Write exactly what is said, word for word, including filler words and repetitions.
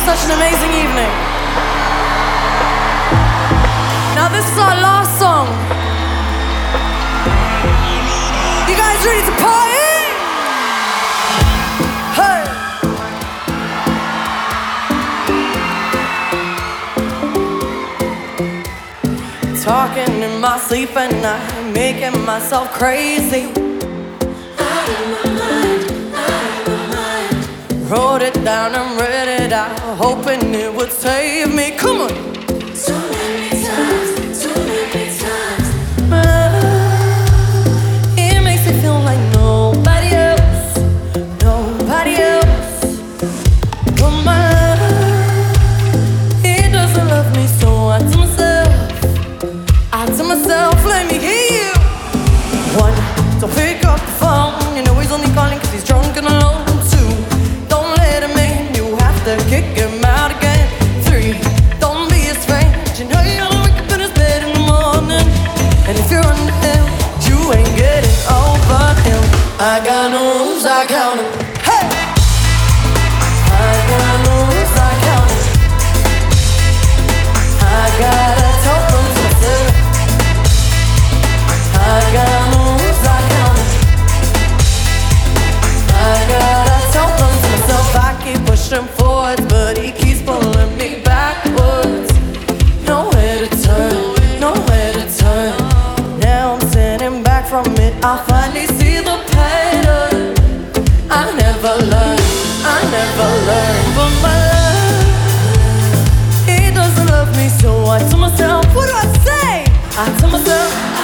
such an amazing evening. Now this is our last song. You guys ready to party? Hey! Talking in my sleep at night, making myself crazy. Out of my mind, out of my mind. Wrote it down and read it out, hoping it would save me. Come on! So many times, so many times. But it makes me feel like nobody else, nobody else. But my love, it doesn't love me, so I tell myself, I tell myself, let me hear you. One, don't pick up the phone, you know he's only calling cause he's drunk and alone. Two, don't let him in, you have to kick him out again. Three, don't be his friend, you know you gotta wake up in his bed in the morning. And if you're under him, you ain't getting over him. I got no rules, I count them. Hey! I got no rules, I count them. I gotta talk them to myself. I got no rules, I count them. I gotta talk them to myself. I keep pushing forwards, but he keeps pulling me backwards. Nowhere to turn, nowhere to turn. Now I'm sitting back from it, I finally see the pattern. I never learned, I never learned. But my love, he doesn't love me, so I tell myself, what do I say? I tell myself,